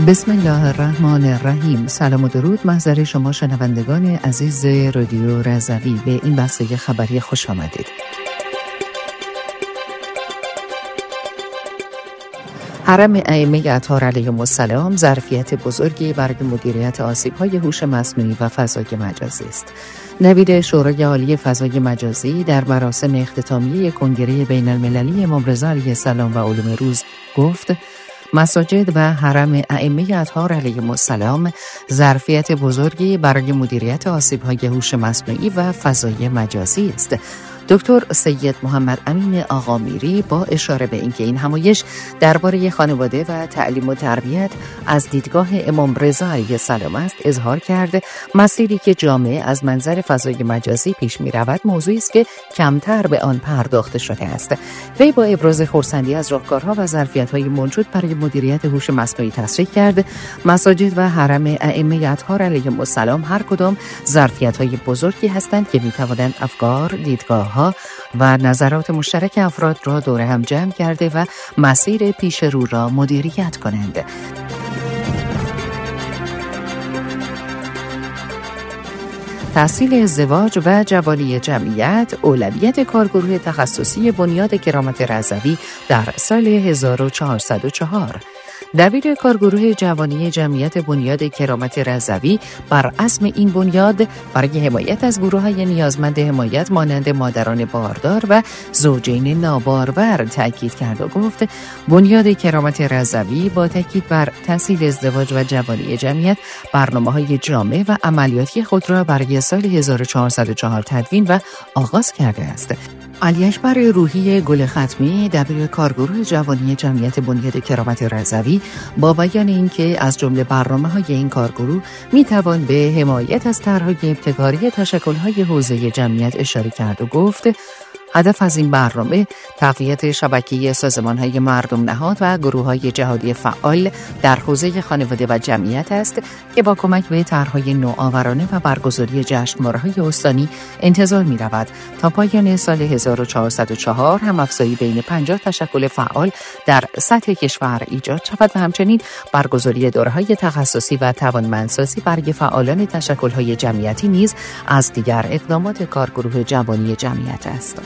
بسم الله الرحمن الرحیم. سلام و درود محضر شما شنوندگان عزیز رادیو رضوی. به این بحثه خبری خوش آمدید. حرم ائمه اطهار علیهم السلام ظرفیت بزرگی برای مدیریت آسیب‌های هوش مصنوعی و فضای مجازی است. نوید شورای عالی فضای مجازی در مراسم اختتامیه کنگره بین‌المللی امام رضا علیه السلام و علوم روز گفت: مساجد و حرم ائمه اطهار علیهم السلام ظرفیت بزرگی برای مدیریت آسیب‌های هوش مصنوعی و فضای مجازی است. دکتر سید محمد امین آقامیری با اشاره به اینکه این همایش درباره خانواده و تعلیم و تربیت از دیدگاه امام رضا علیه السلام است، اظهار کرد مسیری که جامعه از منظر فضای مجازی پیش می رود موضوعی است که کمتر به آن پرداخته شده است. وی با ابراز خرسندی از راهکارها و ظرفیت‌های موجود برای مدیریت هوش مصنوعی تصریح کرد مساجد و حرم ائمه اطهار علیهم السلام هر کدام ظرفیت‌های بزرگی هستند که می‌توانند افکار، دیدگاه و نظرات مشترک افراد را دور هم جمع کرده و مسیر پیش رو را مدیریت کنند. تحصیل ازدواج و جوانی جمعیت اولویت کارگروه تخصصی بنیاد کرامت رضوی در سال 1404. دبیر کارگروه جوانی جمعیت بنیاد کرامت رضوی بر عزم این بنیاد برای حمایت از گروه‌های نیازمند حمایت مانند مادران باردار و زوجین نابارور تأکید کرد و گفت بنیاد کرامت رضوی با تأکید بر تحصیل ازدواج و جوانی جمعیت برنامه‌های جامع و عملیاتی خود را برای سال 1404 تدوین و آغاز کرده است. علی اکبر روحی گل ختمی دبیر کارگروه جوانی جمعیت بنیاد کرامت رضوی با بیان اینکه از جمله برنامه‌های این کارگروه میتوان به حمایت از طرح‌های ابتکاری تشکل‌های حوزه جمعیت اشاره کرد و گفت هدف از این برنامه تقویت شبکه سازمان‌های مردم نهاد و گروه‌های جهادی فعال در حوزه خانواده و جمعیت است که با کمک به طرح‌های نوآورانه و برگزاری جشنواره‌های استانی انتظار می‌رود تا پایان سال 1404 هم افزایی بین 50 تشکل فعال در سطح کشور ایجاد شود و همچنین برگزاری دوره‌های تخصصی و توانمندسازی برای فعالان تشکل‌های جمعیتی نیز از دیگر اقدامات کارگروه جوانی جمعیت است.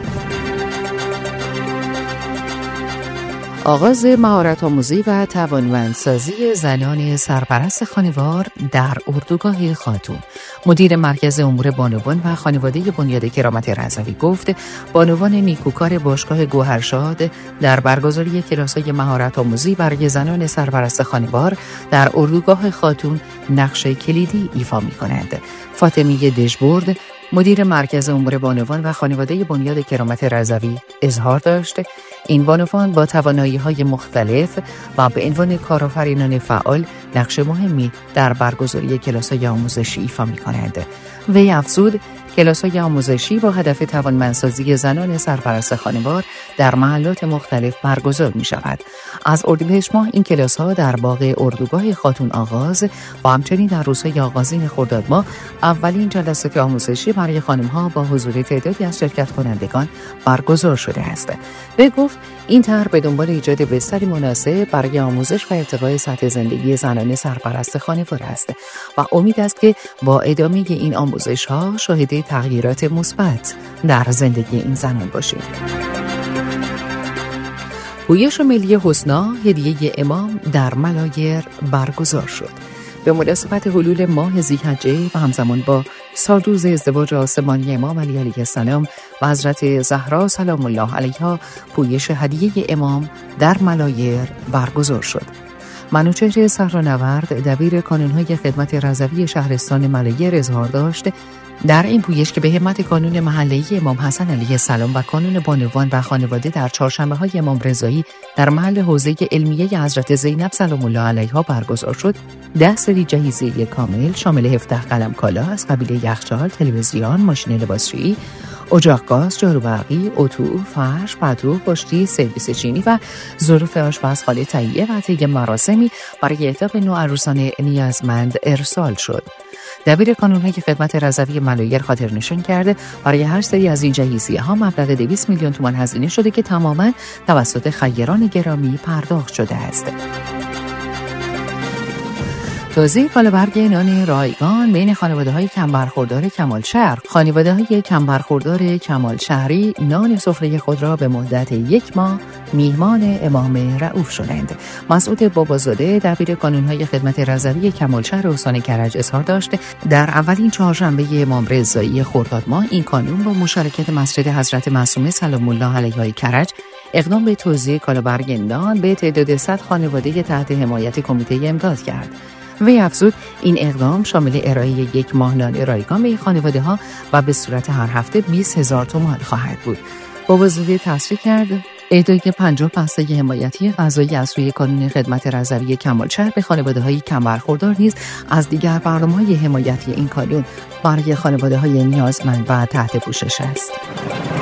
آغاز مهارت‌آموزی و توانمندسازی زنان سرپرست خانوار در اردوگاه خاتون. مدیر مرکز امور بانوان و خانواده بنیاد کرامت رضوی گفت بانوان نیکوکار باشگاه گوهرشاد در برگزاری کلاس‌های مهارت‌آموزی برای زنان سرپرست خانوار در اردوگاه خاتون نقش کلیدی ایفا می‌کنند. فاطمیه دژبرد مدیر مرکز امور بانوان و خانواده بنیاد کرامت رضوی اظهار داشت این بانوان با توانایی‌های مختلف و به عنوان کارآفرینان فعال نقش مهمی در برگزاری کلاس‌های آموزشی ایفا می‌کنند. وی افزود کلاس‌های آموزشی با هدف توانمندسازی زنان سرپرست خانوار در محلات مختلف برگزار می‌شود. از اردیبهشت ماه این کلاس‌ها در باغ اردوگاه خاتون آغاز و همچنین در روزهای آغازین خرداد ماه اولین جلسات آموزشی برای خانم‌ها با حضور تعدادی از شرکت کنندگان برگزار شده است. وی گفت این طرح به دنبال ایجاد بستری مناسب برای آموزش و ارتقای سطح زندگی زنان سرپرست خانوار است و امید است که با ادامه این آموزش‌ها شاهد تغییرات مثبت در زندگی این زنان باشیم. پویش ملی حسنا هدیه امام در ملایر برگزار شد. به مناسبت حلول ماه ذی‌حجه و همزمان با سالروز ازدواج آسمانی امام علی علیه السلام و حضرت زهرا سلام الله علیها پویش هدیه امام در ملایر برگزار شد. منوچهر صحرانورد دبیر کانون‌های خدمت رضوی شهرستان ملایر اظهار داشت در این پویش که به همت کانون محله‌ای امام حسن علیه السلام و کانون بانوان و خانواده در چهارشنبه‌های امام رضایی در محل حوزه علمیه حضرت زینب سلام الله علیها برگزار شد 10 سری جهیزیه کامل شامل 17 قلم کالا از قبیل یخچال، تلویزیون، ماشین لباسشویی، اجاق گاز، جاروبرقی، اتو، فرش، پتو، پشتی، سرویس چینی و ظروف آشپزخانه تهیه و طی مراسمی برای اهدا به نوعروسان نیازمند ارسال شد. دبیر کانون‌های خدمت رضوی ملایر خاطر نشان کرده برای هر سری از این جهیزیه‌ها مبلغ 200 میلیون تومان هزینه شده که تماماً توسط خیران گرامی پرداخت شده است. توزیع کالابرگ نان رایگان بین خانواده‌های کم‌برخوردار کمالشهر. خانواده‌های کم‌برخوردار کمالشهری نان سفره خود را به مدت 1 ماه میهمان امام رؤوف شدند. مسعود بابازاده دبیر کانون‌های خدمت رضوی کمالشهر استان کرج اظهار داشت در اولین چهارشنبه امام رضایی خرداد ماه این کانون با مشارکت مسجد حضرت معصومه سلام الله علیها کرج اقدام به توزیع کالابرگ نان به تعداد 100 خانواده تحت حمایت کمیته امداد کرد. وی افزود این اقدام شامل ارائه 1 ماه نان رایگان به خانواده‌ها و به صورت هر هفته 20,000 تومان خواهد بود. بابازاده تصریح کرد اهدای 50 بسته حمایتی غذایی از سوی کانون خدمت رضوی کمالشهر به خانواده‌های کم‌برخوردار نیز از دیگر برنامه‌های حمایتی این کانون برای خانواده‌های نیازمند و تحت پوشش است.